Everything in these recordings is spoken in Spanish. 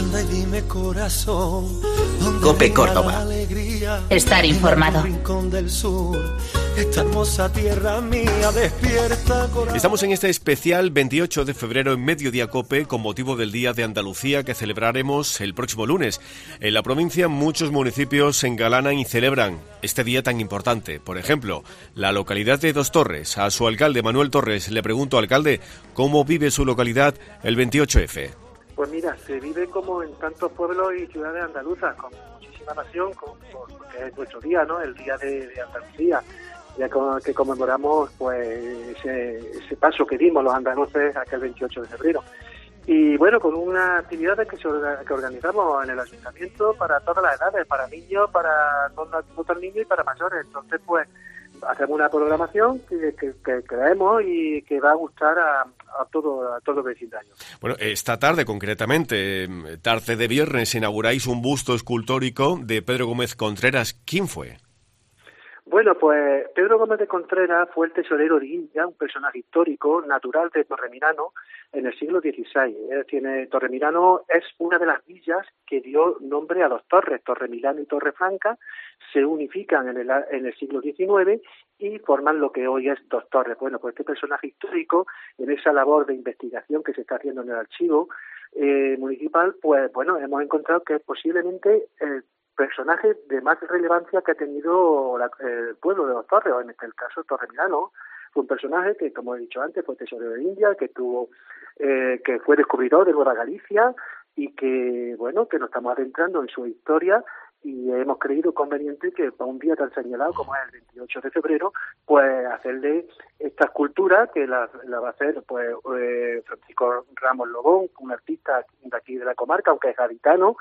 Anda y dime, corazón, COPE Córdoba. Estar informado. Esta hermosa tierra mía despierta corazón. Estamos en este especial 28 de febrero en Mediodía COPE con motivo del Día de Andalucía que celebraremos el próximo lunes. En la provincia muchos municipios se engalanan y celebran este día tan importante. Por ejemplo, la localidad de Dos Torres. A su alcalde Manuel Torres le pregunto, alcalde, ¿cómo vive su localidad el 28F? Pues mira, se vive como en tantos pueblos y ciudades andaluzas, con muchísima pasión, porque es nuestro día, ¿no? El Día de Andalucía, ya que conmemoramos pues ese paso que dimos los andaluces aquel 28 de febrero. Y bueno, con unas actividades que organizamos en el ayuntamiento para todas las edades, para niños, para no tan niños y para mayores. Entonces, pues, hacemos una programación que creemos y que va a gustar a todo el vecindario. Bueno, esta tarde concretamente, tarde de viernes, inauguráis un busto escultórico de Pedro Gómez Contreras. ¿Quién fue? Bueno, pues Pedro Gómez de Contreras fue el tesorero de India, un personaje histórico, natural de Torremiranos en el siglo XVI. Torremiranos es una de las villas que dio nombre a dos torres, Torremilano y Torrefranca, se unifican en el siglo XIX y forman lo que hoy es Dos Torres. Bueno, pues este personaje histórico, en esa labor de investigación que se está haciendo en el archivo municipal, pues bueno, hemos encontrado que es posiblemente el personaje de más relevancia que ha tenido el pueblo de Dos Torres, o en este caso Torremilano. Fue un personaje que, como he dicho antes, fue tesorero de India, que fue descubridor de Nueva Galicia y que, bueno, que nos estamos adentrando en su historia y hemos creído conveniente que para un día tan señalado como es el 28 de febrero, pues hacerle esta escultura que la va a hacer pues Francisco Ramos Lobón, un artista de aquí de la comarca, aunque es gaditano,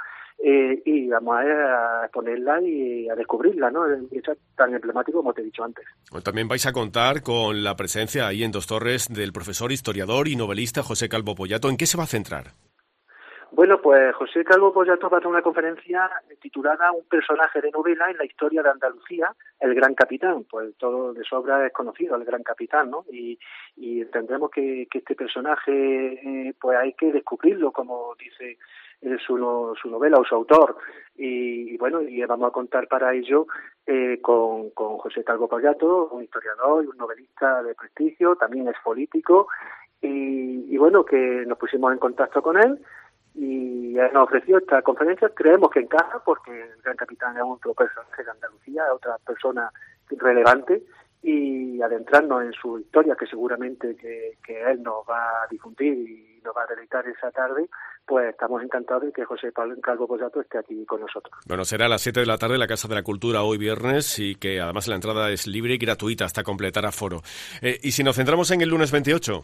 y vamos a exponerla y a descubrirla, ¿no? Es tan emblemático como te he dicho antes. Bueno, también vais a contar con la presencia ahí en Dos Torres del profesor, historiador y novelista José Calvo Pollato. ¿En qué se va a centrar? Bueno, pues José Calvo Pollato va a dar una conferencia titulada Un personaje de novela en la historia de Andalucía, el Gran Capitán. Pues todo de sobra es conocido, el Gran Capitán, ¿no? Y entendemos que este personaje pues hay que descubrirlo, como dice su novela o su autor. Y bueno, y vamos a contar para ello con José Calvo Pollato, un historiador y un novelista de prestigio, también es político, y bueno, que nos pusimos en contacto con él y nos ofreció esta conferencia. Creemos que encaja porque el Gran Capitán es otro personaje de Andalucía, otra persona relevante, y adentrarnos en su historia, que seguramente que él nos va a difundir y nos va a deleitar esa tarde, pues estamos encantados de que José Calvo Pollato esté aquí con nosotros. Bueno, será a las 7 de la tarde en la Casa de la Cultura hoy viernes y que además la entrada es libre y gratuita hasta completar aforo. Y si nos centramos en el lunes 28...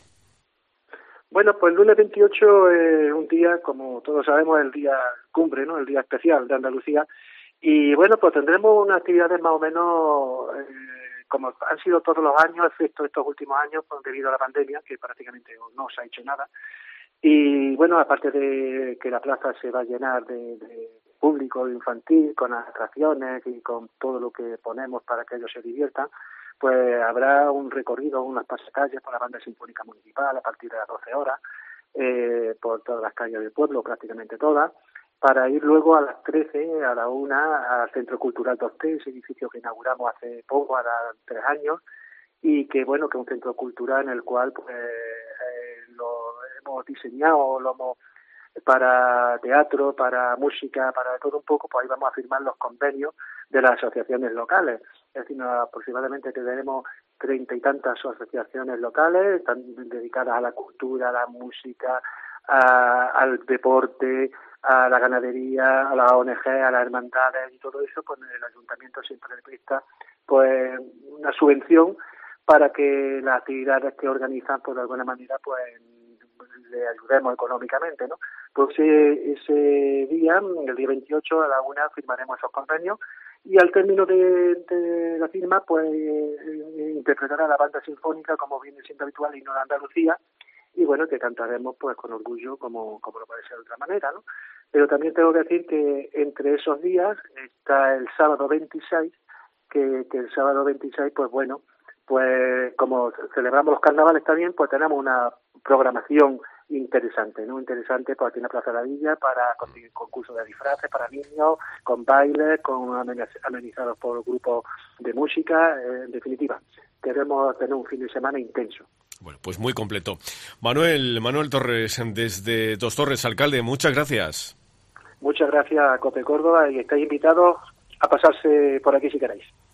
Bueno, pues el lunes 28 es un día, como todos sabemos, el día cumbre, ¿no? El día especial de Andalucía. Y bueno, pues tendremos unas actividades más o menos como han sido todos los años, excepto estos últimos años, pues, debido a la pandemia, que prácticamente no se ha hecho nada. Y bueno, aparte de que la plaza se va a llenar de público infantil, con atracciones y con todo lo que ponemos para que ellos se diviertan, pues habrá un recorrido, unas pasacalles por la banda sinfónica municipal a partir de las 12 horas, por todas las calles del pueblo, prácticamente todas, para ir luego a las 13, a la 1, al Centro Cultural Tosté, ese edificio que inauguramos hace poco, ahora 3 años, y que bueno, que es un centro cultural en el cual pues lo hemos diseñado, para teatro, para música, para todo un poco, pues ahí vamos a firmar los convenios de las asociaciones locales. Es decir, aproximadamente tenemos 30 y tantas asociaciones locales, están dedicadas a la cultura, a la música, al deporte, a la ganadería, a la ONG, a las hermandades y todo eso. Pues el ayuntamiento siempre le presta pues una subvención para que las actividades que organizan, pues de alguna manera, pues le ayudemos económicamente, ¿no? Pues ese día, el día 28 a la 1, firmaremos esos convenios y al término de la firma, pues interpretará la banda sinfónica, como viene siendo habitual, el himno de Andalucía, y bueno, que cantaremos pues con orgullo, como lo puede ser de otra manera, ¿no? Pero también tengo que decir que entre esos días está el sábado 26, que el sábado 26, pues bueno, pues como celebramos los carnavales también, pues tenemos una programación interesante, ¿no? Interesante por aquí en la Plaza de la Villa para concursos de disfraces para niños, con bailes, con amenizados por grupos de música, en definitiva. Queremos tener un fin de semana intenso. Bueno, pues muy completo. Manuel Torres, desde Dos Torres, alcalde, muchas gracias. Muchas gracias a COPE Córdoba y estáis invitados a pasarse por aquí si queréis.